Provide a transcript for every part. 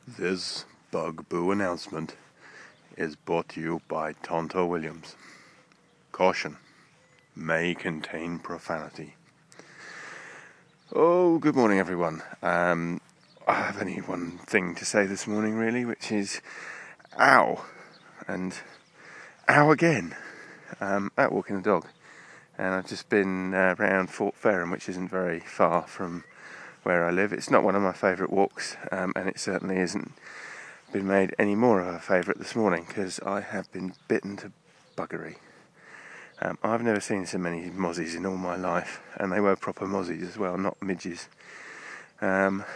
This Bugaboo announcement is brought to you by Tonto Williams. Caution, may contain profanity. Oh, good morning everyone. I have only one thing to say this morning really, which is ow, and ow again. Out walking the dog, and I've just been around Fort Ferrum, which isn't very far from where I live. It's not one of my favourite walks, and it certainly isn't been made any more of a favourite this morning because I have been bitten to buggery. I've never seen so many mozzies in all my life, and they were proper mozzies as well, not midges. I've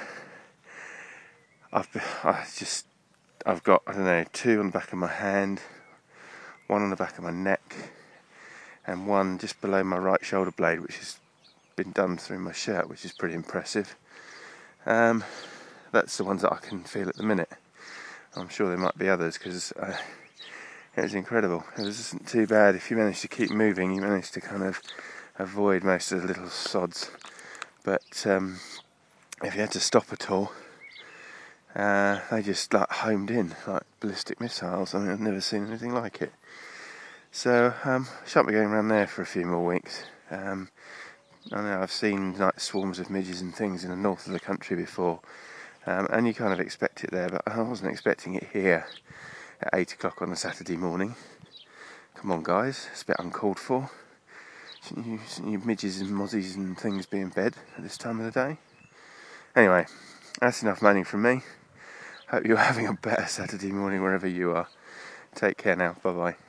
got, I don't know, 2 on the back of my hand, 1 on the back of my neck, and 1 just below my right shoulder blade, which has been done through my shirt, which is pretty impressive. That's the ones that I can feel at the minute. I'm sure there might be others because it was incredible. It wasn't too bad. If you manage to keep moving, you manage to kind of avoid most of the little sods. But if you had to stop at all, they just like homed in like ballistic missiles. I mean, I've never seen anything like it. So shan't be going around there for a few more weeks. I know I've seen like swarms of midges and things in the north of the country before, and you kind of expect it there, but I wasn't expecting it here at 8 o'clock on a Saturday morning. Come on guys, it's a bit uncalled for. Shouldn't you midges and mozzies and things be in bed at this time of the day? Anyway, that's enough moaning from me. Hope you're having a better Saturday morning wherever you are. Take care now, bye bye.